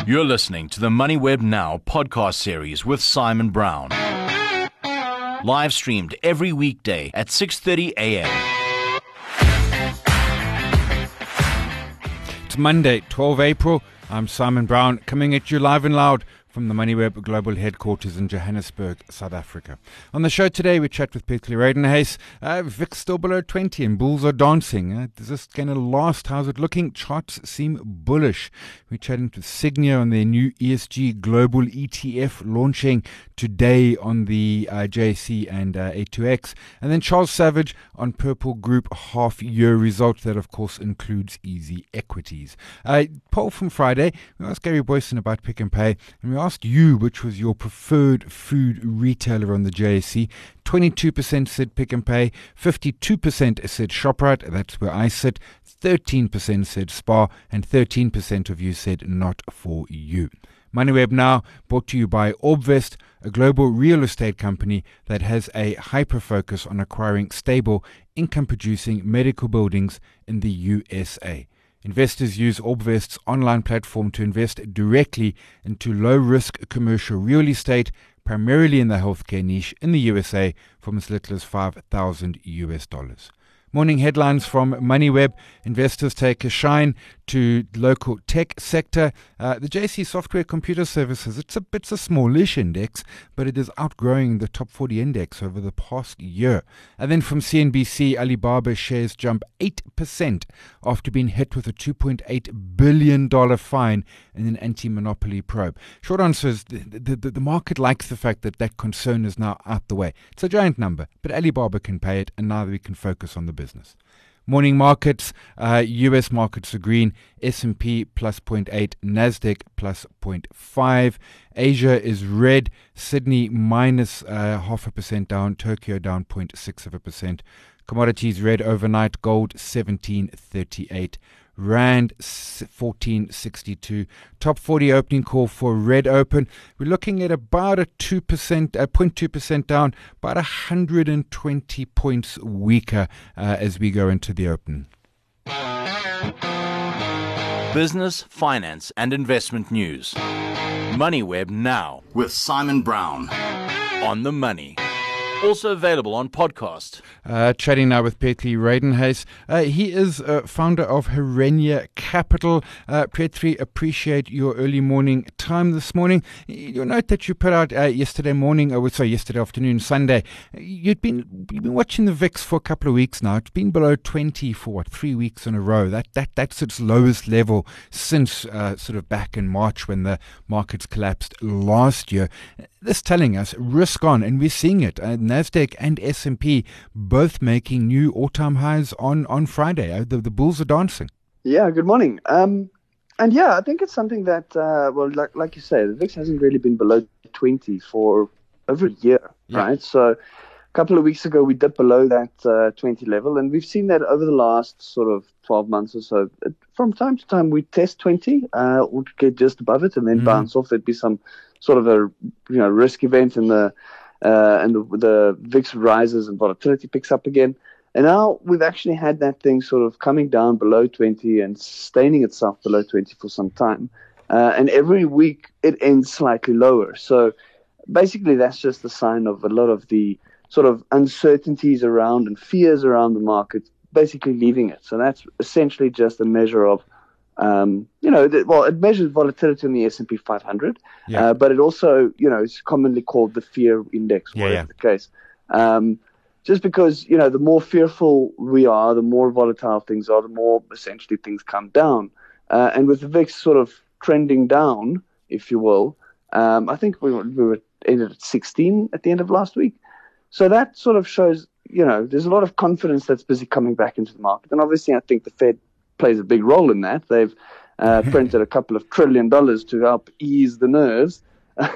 You're listening to the MoneyWeb Now podcast series with Simon Brown. Live streamed every weekday at 6:30 a.m. It's Monday, 12 April. I'm Simon Brown, coming at you live and loud from the MoneyWeb Global Headquarters in Johannesburg, South Africa. On the show today, we chat with Petley Reidenhuis. VIX still below 20 and bulls are dancing. Is this going to last? How's it looking? Charts seem bullish. We're chatting to Signia on their new ESG Global ETF launching today on the JSE and A2X. And then Charles Savage on Purple Group half-year results. That, of course, includes Easy Equities. Poll from Friday, we asked Gary Boyson about Pick n Pay, and we asked you which was your preferred food retailer on the JSE. 22% said Pick n Pay, 52% said Shoprite, that's where I sit, 13% said Spar, and 13% of you said not for you. MoneyWeb Now, brought to you by Orbvest, a global real estate company that has a hyper-focus on acquiring stable, income-producing medical buildings in the USA. Investors use Orbvest's online platform to invest directly into low-risk commercial real estate, primarily in the healthcare niche in the USA, from as little as $5,000. Morning headlines from MoneyWeb. Investors take a shine to local tech sector. The JSE Software Computer Services, it's a smallish index, but it is outgrowing the top 40 index over the past year. And then from CNBC, Alibaba shares jump 8% after being hit with a $2.8 billion fine in an anti-monopoly probe. Short answer is the market likes the fact that that concern is now out the way. It's a giant number, but Alibaba can pay it, and now we can focus on the business. Morning markets, US markets are green, S&P plus 0.8, Nasdaq plus 0.5. Asia is red, Sydney minus 0.5% down, Tokyo down 0.6%. Commodities red overnight, gold 17.38. Rand 14.62. Top 40 opening call for red open. We're looking at about a 0.2% down, about 120 points weaker as we go into the open. Business, finance, and investment news. MoneyWeb Now with Simon Brown on the money. Also available on podcast. Chatting now with Petley Reidenhuis. He is founder of Herenya Capital. Petley, appreciate your early morning time this morning. Your note that you put out yesterday afternoon, Sunday. You've been watching the VIX for a couple of weeks now. It's been below 20 for 3 weeks in a row. That's its lowest level since sort of back in March when the markets collapsed last year. This telling us risk on, and we're seeing it. Nasdaq and S&P both making new all-time highs on Friday. The bulls are dancing. Yeah, good morning. And yeah, I think it's something that, like you say, the VIX hasn't really been below 20 for over a year, right? So a couple of weeks ago, we dipped below that 20 level, and we've seen that over the last sort of 12 months or so. From time to time, we test 20, or get just above it, and then bounce off. There'd be some sort of a risk event, and the VIX rises and volatility picks up again. And now we've actually had that thing sort of coming down below 20 and sustaining itself below 20 for some time. And every week it ends slightly lower. So basically that's just a sign of a lot of the sort of uncertainties around and fears around the market basically leaving it. So that's essentially just a measure of it measures volatility in the S&P 500, but it also, is commonly called the fear index, whatever the case. Just because, the more fearful we are, the more volatile things are, the more essentially things come down. And with the VIX sort of trending down, if you will, I think we were ended at 16 at the end of last week. So that sort of shows, there's a lot of confidence that's busy coming back into the market. And obviously, I think the Fed plays a big role in that. They've printed a couple of $1 trillion to help ease the nerves.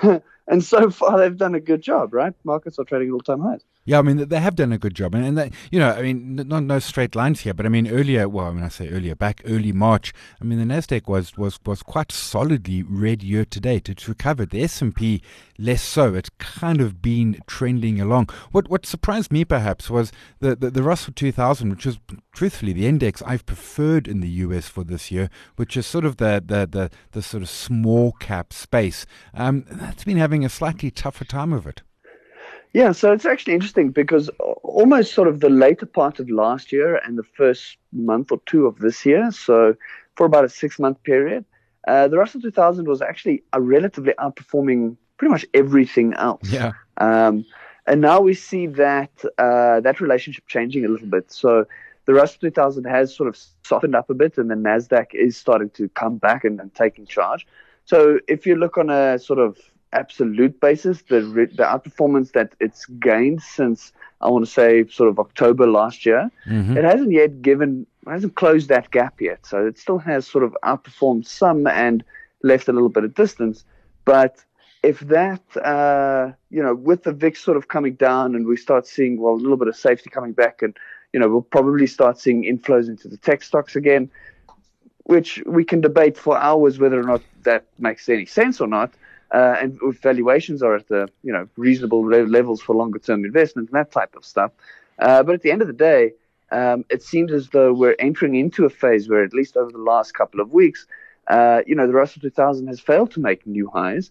And so far, they've done a good job, right? Markets are trading at all-time highs. Yeah, I mean, they have done a good job. And that, I mean, no straight lines here, but I mean, I say earlier, back early March, I mean, the Nasdaq was quite solidly red year to date. It's recovered. The S&P less so. It's kind of been trending along. What surprised me perhaps was the Russell 2000, which is truthfully the index I've preferred in the US for this year, which is sort of the sort of small cap space. That's been having a slightly tougher time of it. Yeah, so it's actually interesting because almost sort of the later part of last year and the first month or two of this year, so for about a 6-month period, the Russell 2000 was actually relatively outperforming pretty much everything else. Yeah. And now we see that that relationship changing a little bit. So the Russell 2000 has sort of softened up a bit, and the Nasdaq is starting to come back and taking charge. So if you look on a sort of absolute basis, the outperformance that it's gained since, I want to say, sort of October last year, it hasn't closed that gap yet. So it still has sort of outperformed some and left a little bit of distance. But if that, with the VIX sort of coming down and we start seeing, a little bit of safety coming back, and, we'll probably start seeing inflows into the tech stocks again, which we can debate for hours whether or not that makes any sense or not. And if valuations are at the reasonable levels for longer term investment and that type of stuff. But at the end of the day, it seems as though we're entering into a phase where, at least over the last couple of weeks, the Russell 2000 has failed to make new highs.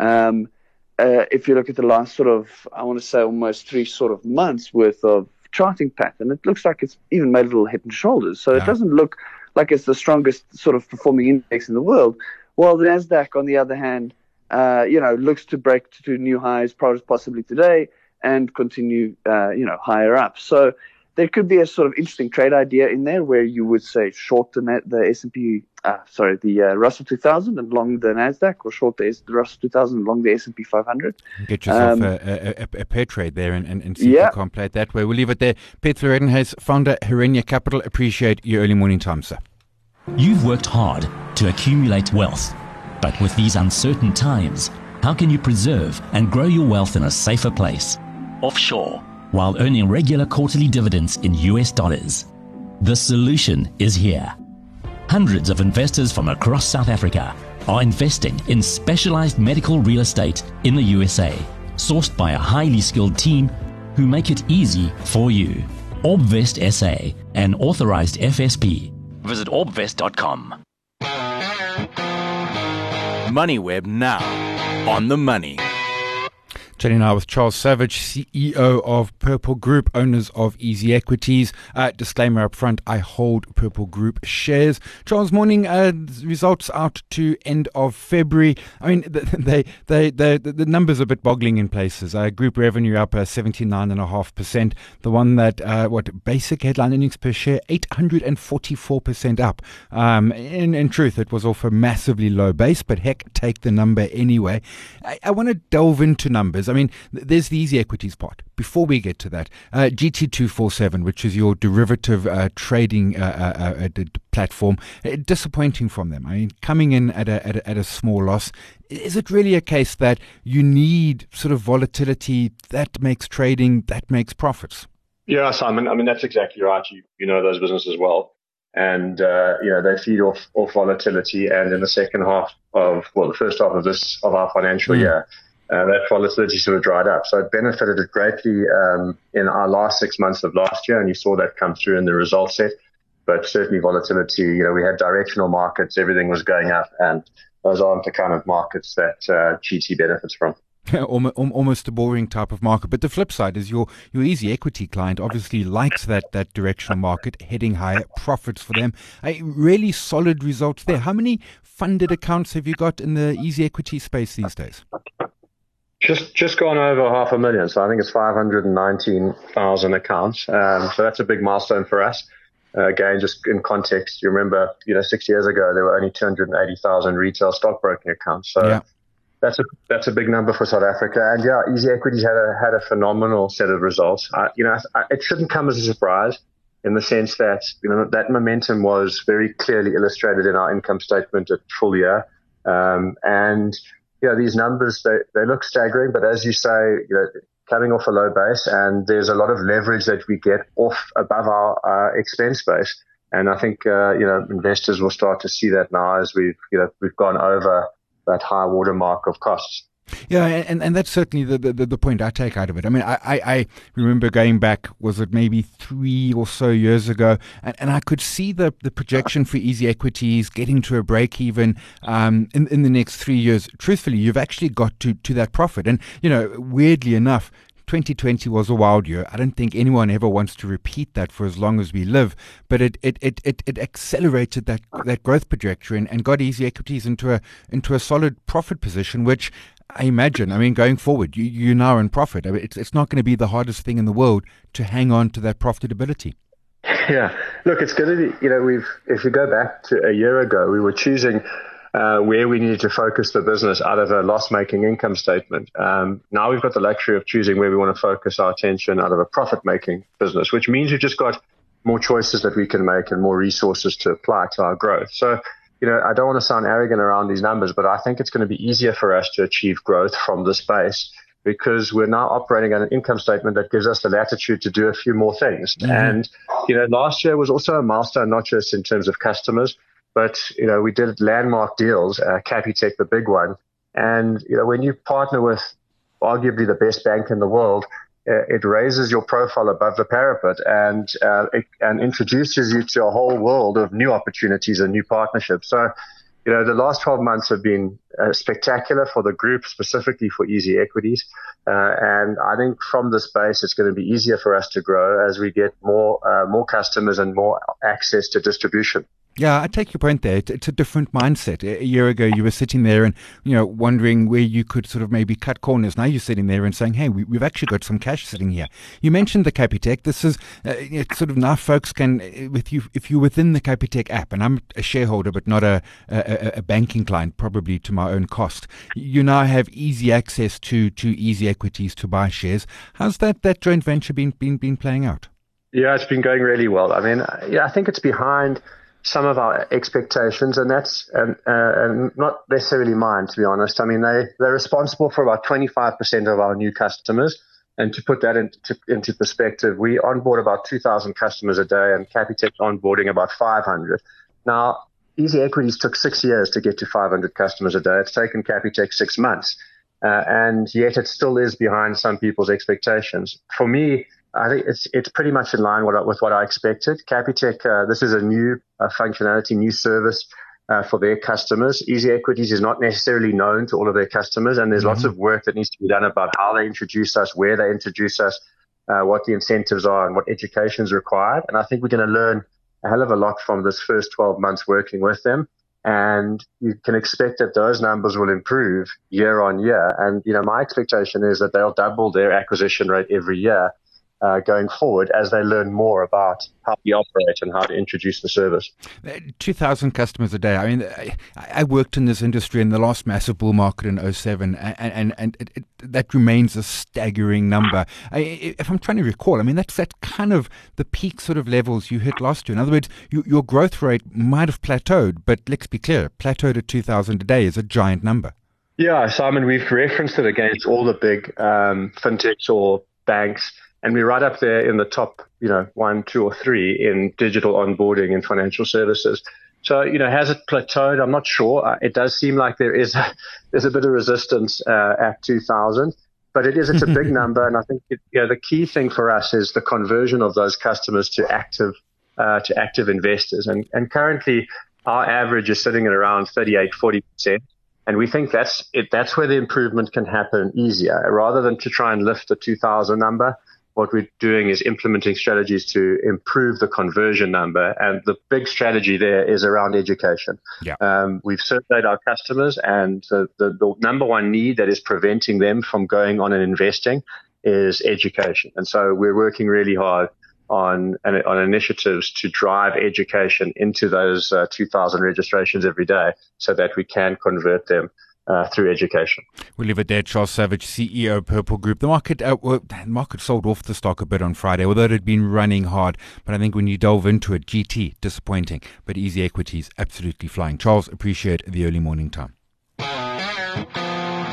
If you look at the last sort of, I want to say, almost 3 sort of months worth of charting pattern, it looks like it's even made a little head and shoulders. So It doesn't look like it's the strongest sort of performing index in the world. While the Nasdaq, on the other hand, looks to break to new highs, possibly today, and continue, higher up. So there could be a sort of interesting trade idea in there where you would say short the S&P, the Russell 2000 and long the Nasdaq, or short the Russell 2000 and long the S&P 500. Get yourself a pair trade there and see if you can't play it that way. We'll leave it there. Peter Redenhys, founder, Herenia Capital. Appreciate your early morning time, sir. You've worked hard to accumulate wealth. But with these uncertain times, how can you preserve and grow your wealth in a safer place, offshore, while earning regular quarterly dividends in US dollars? The solution is here. Hundreds of investors from across South Africa are investing in specialized medical real estate in the USA, sourced by a highly skilled team who make it easy for you. Orbvest SA, an authorized FSP. Visit orbvest.com. MoneyWeb now on the money. Chatting now with Charles Savage, CEO of Purple Group, owners of Easy Equities. Disclaimer up front, I hold Purple Group shares. Charles, morning, results out to end of February. I mean, the numbers are a bit boggling in places. Group revenue up 79.5%. The one that, basic headline earnings per share, 844% up. In truth, it was off a massively low base, but heck, take the number anyway. I want to delve into numbers. I mean, there's the Easy Equities part. Before we get to that, GT247, which is your derivative trading platform, disappointing from them. I mean, coming in at a small loss. Is it really a case that you need sort of volatility that makes trading, that makes profits? Yeah, Simon. I mean, that's exactly right. You know those businesses well. And, they feed off volatility. And in the second half the first half of our financial year, that volatility sort of dried up. So it benefited it greatly in our last 6 months of last year, and you saw that come through in the results set. But certainly volatility, we had directional markets, everything was going up, and those aren't the kind of markets that GT benefits from. Almost a boring type of market. But the flip side is your Easy Equity client obviously likes that directional market, heading higher, profits for them. Really solid results there. How many funded accounts have you got in the Easy Equity space these days? Just gone over 500,000. So I think it's 519,000 accounts. So that's a big milestone for us. Again, just in context, you remember, 6 years ago, there were only 280,000 retail stockbroking accounts. So yeah. That's a big number for South Africa. And yeah, Easy Equities had a phenomenal set of results. It shouldn't come as a surprise in the sense that, that momentum was very clearly illustrated in our income statement at full year. And these numbers, they look staggering, but as you say, coming off a low base, and there's a lot of leverage that we get off above our expense base. And I think, investors will start to see that now as we've gone over that high water mark of costs. Yeah, and that's certainly the point I take out of it. I mean, I remember going back, was it maybe 3 or so years ago, and I could see the projection for Easy Equities getting to a break even in the next 3 years. Truthfully, you've actually got to that profit. And, weirdly enough, 2020 was a wild year. I don't think anyone ever wants to repeat that for as long as we live, but it accelerated that growth trajectory and got Easy Equities into a solid profit position, which I imagine, going forward, you're now in profit. It's not going to be the hardest thing in the world to hang on to that profitability. Yeah, look, it's going to be, if you go back to a year ago, we were choosing where we needed to focus the business out of a loss-making income statement. Now we've got the luxury of choosing where we want to focus our attention out of a profit-making business, which means we've just got more choices that we can make and more resources to apply to our growth. So, I don't want to sound arrogant around these numbers, but I think it's going to be easier for us to achieve growth from this base because we're now operating on an income statement that gives us the latitude to do a few more things. Mm-hmm. And, last year was also a milestone, not just in terms of customers, but, we did landmark deals, Capitec, the big one. And, when you partner with arguably the best bank in the world, it raises your profile above the parapet and introduces you to a whole world of new opportunities and new partnerships. So, the last 12 months have been spectacular for the group, specifically for Easy Equities. And I think from this base, it's going to be easier for us to grow as we get more customers and more access to distribution. Yeah, I take your point there. It's a different mindset. A year ago, you were sitting there and, wondering where you could sort of maybe cut corners. Now you're sitting there and saying, hey, we've actually got some cash sitting here. You mentioned the Capitec. This is sort of now folks can, if you're within the Capitec app, and I'm a shareholder but not a banking client, probably to my own cost, you now have easy access to Easy Equities to buy shares. How's that joint venture been playing out? Yeah, it's been going really well. I mean, I think it's behind some of our expectations, and that's and not necessarily mine, to be honest. I mean, they're responsible for about 25% of our new customers. And to put that into perspective, we onboard about 2,000 customers a day, and Capitec's onboarding about 500. Now, Easy Equities took 6 years to get to 500 customers a day. It's taken Capitec 6 months, and yet it still is behind some people's expectations. For me, I think it's pretty much in line with what I expected. Capitec, this is a new functionality, new service for their customers. Easy Equities is not necessarily known to all of their customers, and there's lots of work that needs to be done about how they introduce us, where they introduce us, what the incentives are, and what education is required. And I think we're going to learn a hell of a lot from this first 12 months working with them. And you can expect that those numbers will improve year on year. And, my expectation is that they'll double their acquisition rate every year going forward as they learn more about how we operate and how to introduce the service. 2,000 customers a day. I mean, I worked in this industry in the last massive bull market in 2007, and that remains a staggering number. If I'm trying to recall, I mean, that's kind of the peak sort of levels you hit last year. In other words, your growth rate might have plateaued, but let's be clear, plateaued at 2,000 a day is a giant number. Yeah, Simon, we've referenced it against all the big fintechs or banks. And we're right up there in the top, 1, 2, or 3 in digital onboarding and financial services. So, has it plateaued? I'm not sure. It does seem like there's a bit of resistance at 2,000, but it's a big number. And I think the key thing for us is the conversion of those customers to active investors. And currently, our average is sitting at around 38-40%. And we think that's where the improvement can happen easier, rather than to try and lift the 2,000 number. What we're doing is implementing strategies to improve the conversion number. And the big strategy there is around education. Yeah. We've surveyed our customers, and the number one need that is preventing them from going on and investing is education. And so we're working really hard on initiatives to drive education into those 2,000 registrations every day so that we can convert them through education. We'll leave it there. Charles Savage, CEO of Purple Group. The market sold off the stock a bit on Friday, although it had been running hard. But I think when you delve into it, GT, disappointing. But Easy Equities, absolutely flying. Charles, appreciate the early morning time.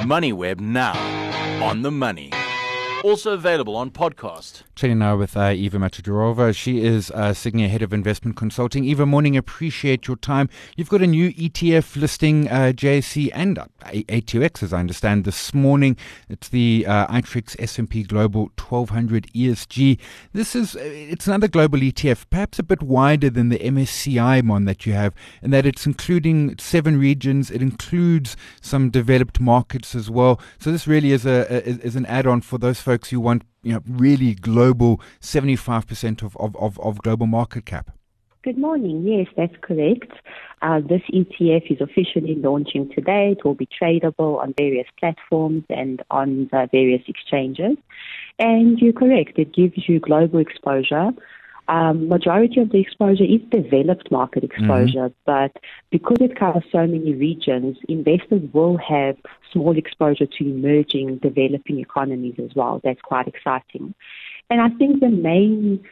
MoneyWeb now, on the money. Also available on podcast. Chatting now with Eva Machadurova. She is Signia Head of Investment Consulting. Eva, morning, appreciate your time. You've got a new ETF listing, JSE and ATX, as I understand, this morning. It's the iTrix S&P Global 1200 ESG. It's another global ETF, perhaps a bit wider than the MSCI one that you have, in that it's including 7 regions. It includes some developed markets as well. So this really is an add-on for those folks who want, really global, 75% of global market cap. Good morning. Yes, that's correct. This ETF is officially launching today. It will be tradable on various platforms and on the various exchanges. And you're correct. It gives you global exposure. Majority of the exposure is developed market exposure, but because it covers so many regions, investors will have small exposure to emerging, developing economies as well. That's quite exciting. And I think the main,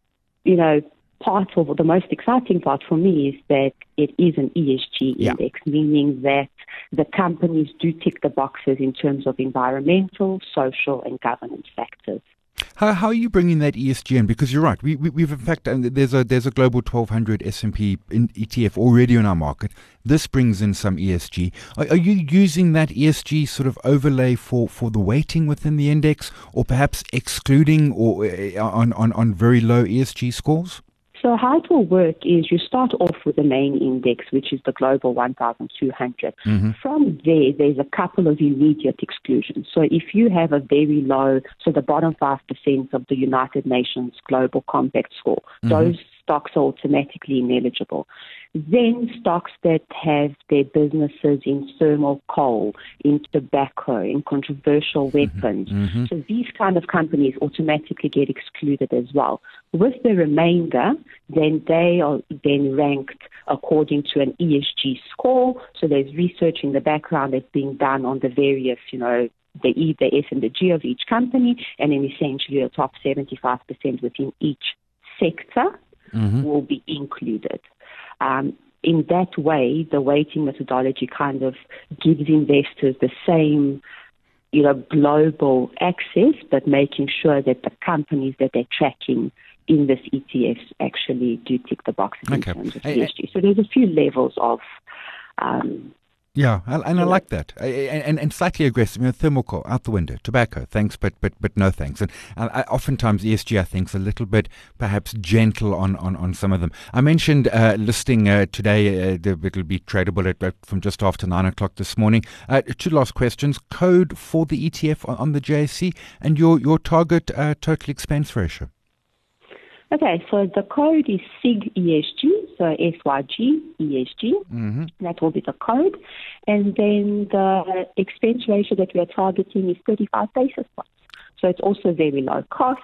part of the most exciting part for me is that it is an ESG index, meaning that the companies do tick the boxes in terms of environmental, social, and governance factors. How are you bringing that ESG in? Because you're right. We've in fact, there's a global 1200 S&P ETF already on our market. This brings in some ESG. Are you using that ESG sort of overlay for the weighting within the index, or perhaps excluding or on very low ESG scores? So how it will work is you start off with the main index, which is the Global 1200. From there, there's a couple of immediate exclusions. So if you have a very low, so the bottom 5% of the United Nations Global Compact score, those stocks are automatically ineligible. Then stocks that have their businesses in thermal coal, in tobacco, in controversial weapons. So these kind of companies automatically get excluded as well. With the remainder, then they are then ranked according to an ESG score. So there's research in the background that's being done on the various, the E, the S, and the G of each company, and then essentially the top 75% within each sector will be included. In that way, the weighting methodology kind of gives investors the same, global access, but making sure that the companies that they're tracking in this ETF actually do tick the boxes in terms of ESG. So there's a few levels of... I like that. And slightly aggressive. Thermal coal, out the window. Tobacco, thanks, but no thanks. And oftentimes ESG, I think, is a little bit perhaps gentle on some of them. I mentioned listing today. It'll be tradable from just after 9 o'clock this morning. 2 last questions. Code for the ETF on the JSE and your target total expense ratio. Okay, so the code is SIG ESG, so SYG ESG. That will be the code. And then the expense ratio that we are targeting is 35 basis points. So it's also very low cost.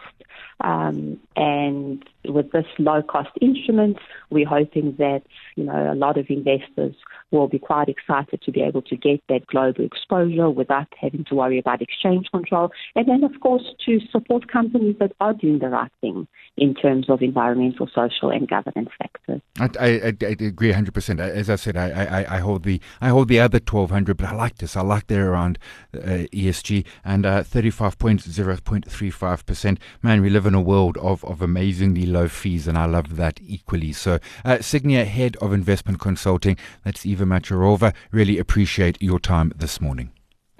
And with this low cost instrument, we're hoping that, a lot of investors will be quite excited to be able to get that global exposure without having to worry about exchange control. And then, of course, to support companies that are doing the right thing in terms of environmental, social, and governance factors. I agree 100%. As I said, I hold the other 1200, but I like this. I like there around ESG and 35.0.35%. Man, we live in a world of amazingly low fees, and I love that equally. So, Signia Head of Investment Consulting, that's Eva Machadurova. Really appreciate your time this morning.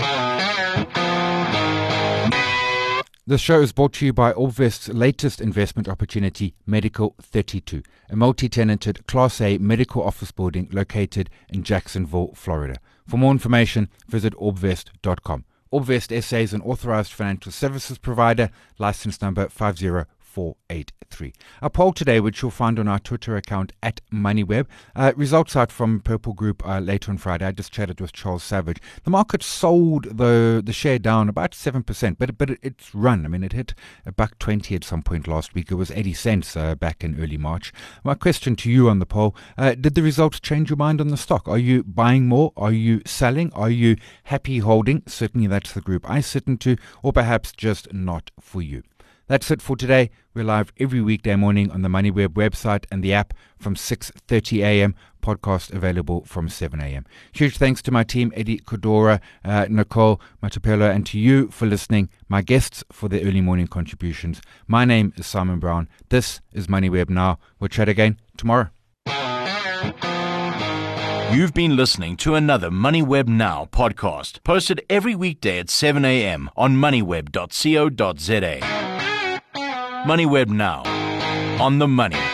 The show is brought to you by Orbvest's latest investment opportunity, Medical 32, a multi-tenanted Class A medical office building located in Jacksonville, Florida. For more information, visit orbvest.com. Orbvest SA is an authorized financial services provider, license number 50483. Our poll today, which you'll find on our Twitter account @MoneyWeb, results out from Purple Group later on Friday. I just chatted with Charles Savage. The market sold the share down about 7%, but it's run. I mean, it hit $1.20 at some point last week. It was 80 cents back in early March. My question to you on the poll, did the results change your mind on the stock? Are you buying more? Are you selling? Are you happy holding? Certainly that's the group I sit into, or perhaps just not for you. That's it for today. We're live every weekday morning on the MoneyWeb website and the app from 6:30 a.m. Podcast available from 7 a.m. Huge thanks to my team, Eddie Kodora, Nicole Matapelo, and to you for listening, my guests for their early morning contributions. My name is Simon Brown. This is MoneyWeb Now. We'll chat again tomorrow. You've been listening to another MoneyWeb Now podcast, posted every weekday at 7 a.m. on moneyweb.co.za. MoneyWeb Now, on the money.